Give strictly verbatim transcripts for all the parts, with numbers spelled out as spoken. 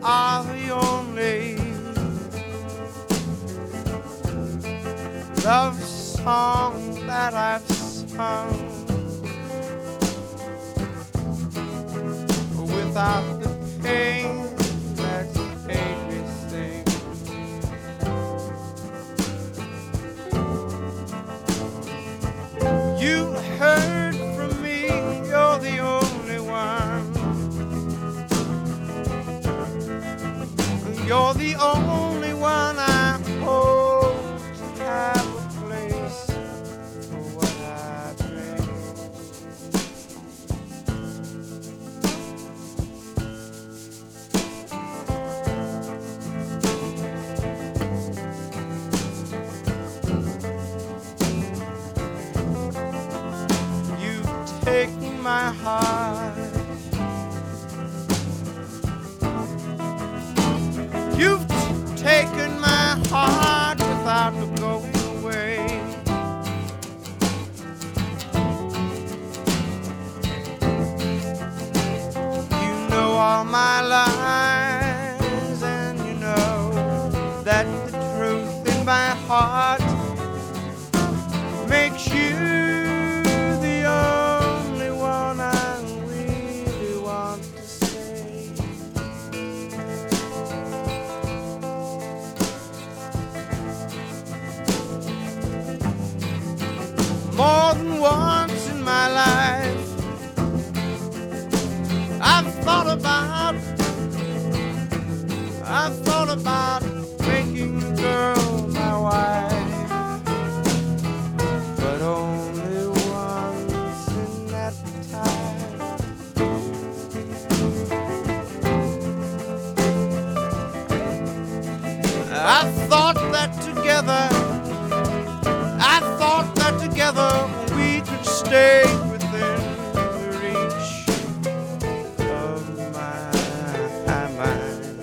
are the only love song that I've sung without the pain that's made me sing. You heard from me, you're the only one. You're the only one I hope to have a place for what I bring. You've taken my heart. You've taken my heart without going away. You know all my lies, and you know that the truth in my heart makes you the only one I really want to say. More than once in my life, I've thought about, I've thought about making the girl my wife, but only once in that time. I thought that together, I thought that together we could stay within the reach of my mind.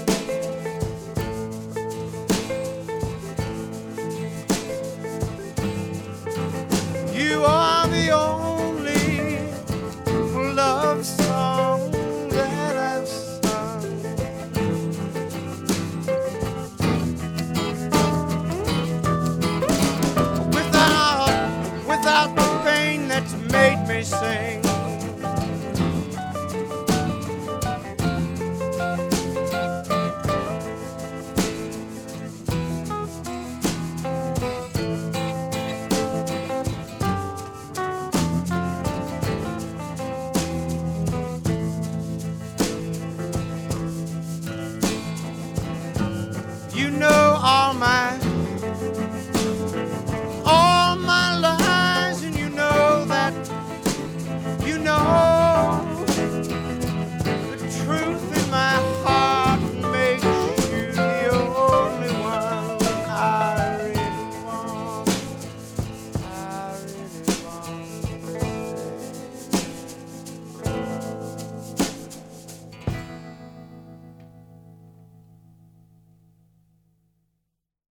You are the only love song that I've sung without, without the pain that's made me sing.